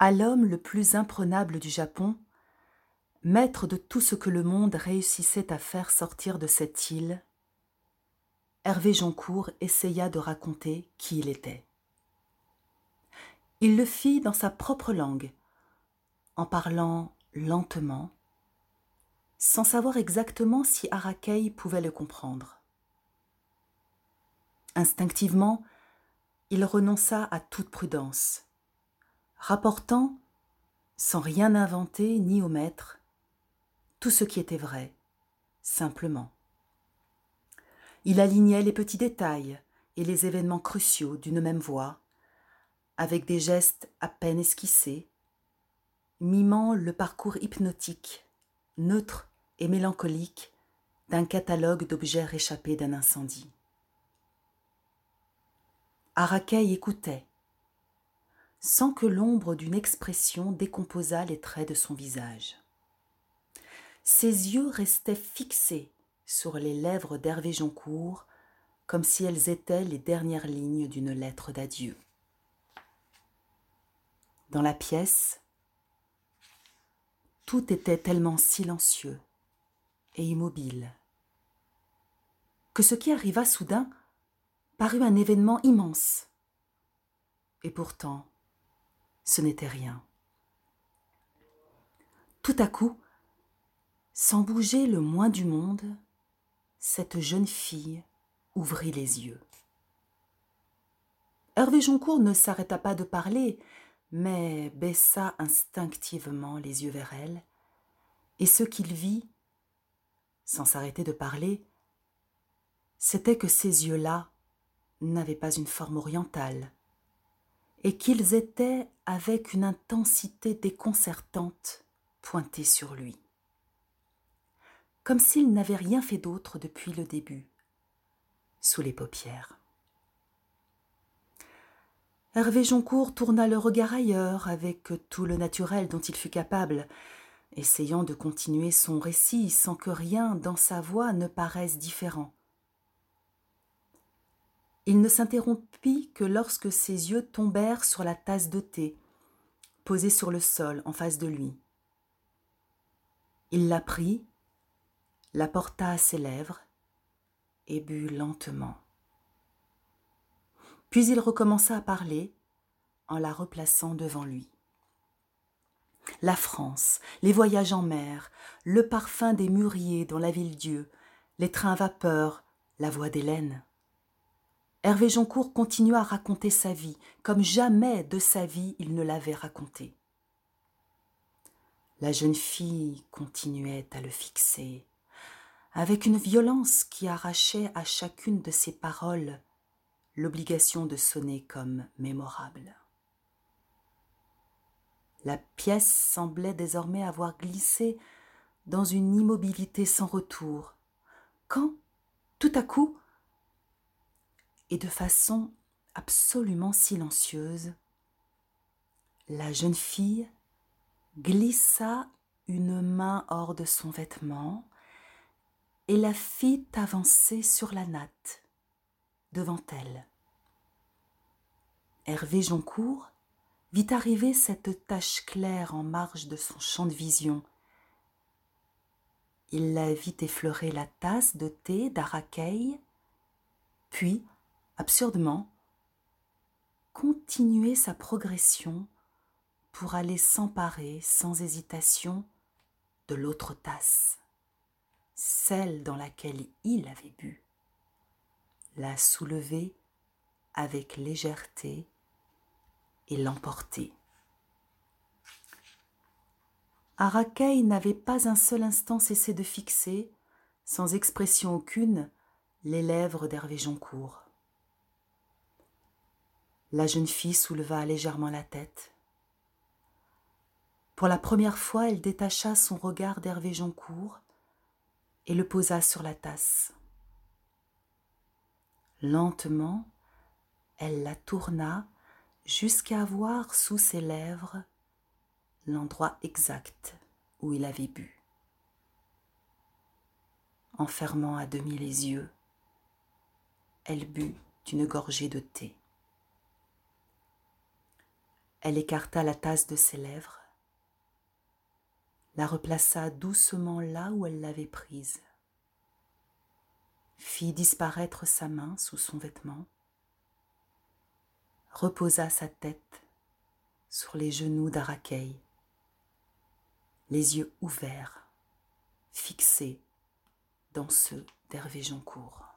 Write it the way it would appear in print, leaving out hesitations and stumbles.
À l'homme le plus imprenable du Japon, maître de tout ce que le monde réussissait à faire sortir de cette île, Hervé Joncourt essaya de raconter qui il était. Il le fit dans sa propre langue, en parlant lentement, sans savoir exactement si Arrakei pouvait le comprendre. Instinctivement, il renonça à toute prudence, rapportant, sans rien inventer ni omettre, tout ce qui était vrai, simplement. Il alignait les petits détails et les événements cruciaux d'une même voix, avec des gestes à peine esquissés, mimant le parcours hypnotique, neutre et mélancolique d'un catalogue d'objets réchappés d'un incendie. Arrakei écoutait, sans que l'ombre d'une expression décomposât les traits de son visage. Ses yeux restaient fixés sur les lèvres d'Hervé Joncourt, comme si elles étaient les dernières lignes d'une lettre d'adieu. Dans la pièce, tout était tellement silencieux et immobile que ce qui arriva soudain parut un événement immense. Et pourtant, ce n'était rien. Tout à coup, sans bouger le moins du monde, cette jeune fille ouvrit les yeux. Hervé Joncourt ne s'arrêta pas de parler, mais baissa instinctivement les yeux vers elle, et ce qu'il vit, sans s'arrêter de parler, c'était que ces yeux-là n'avaient pas une forme orientale, et qu'ils étaient, avec une intensité déconcertante, pointés sur lui, comme s'il n'avait rien fait d'autre depuis le début, sous les paupières. Hervé Joncourt tourna le regard ailleurs avec tout le naturel dont il fut capable, essayant de continuer son récit sans que rien dans sa voix ne paraisse différent. Il ne s'interrompit que lorsque ses yeux tombèrent sur la tasse de thé, posée sur le sol en face de lui. Il la prit, la porta à ses lèvres et but lentement. Puis il recommença à parler en la replaçant devant lui. La France, les voyages en mer, le parfum des mûriers dans la ville-dieu, les trains à vapeur, la voix d'Hélène. Hervé Joncourt continua à raconter sa vie, comme jamais de sa vie il ne l'avait racontée. La jeune fille continuait à le fixer, avec une violence qui arrachait à chacune de ses paroles l'obligation de sonner comme mémorable. La pièce semblait désormais avoir glissé dans une immobilité sans retour, quand, tout à coup, et de façon absolument silencieuse, la jeune fille glissa une main hors de son vêtement et la fit avancer sur la natte, devant elle. Hervé Joncourt vit arriver cette tache claire en marge de son champ de vision. Il la vit effleurer la tasse de thé d'Arrakei, puis, absurdement, continuer sa progression pour aller s'emparer sans hésitation de l'autre tasse, celle dans laquelle il avait bu, la soulever avec légèreté et l'emporter. Arrakei n'avait pas un seul instant cessé de fixer, sans expression aucune, les lèvres d'Hervé Joncourt. La jeune fille souleva légèrement la tête. Pour la première fois, elle détacha son regard d'Hervé Joncourt et le posa sur la tasse. Lentement, elle la tourna jusqu'à voir sous ses lèvres l'endroit exact où il avait bu. En fermant à demi les yeux, elle but une gorgée de thé. Elle écarta la tasse de ses lèvres, la replaça doucement là où elle l'avait prise, fit disparaître sa main sous son vêtement, reposa sa tête sur les genoux d'Arakei, les yeux ouverts, fixés dans ceux d'Hervé Joncourt.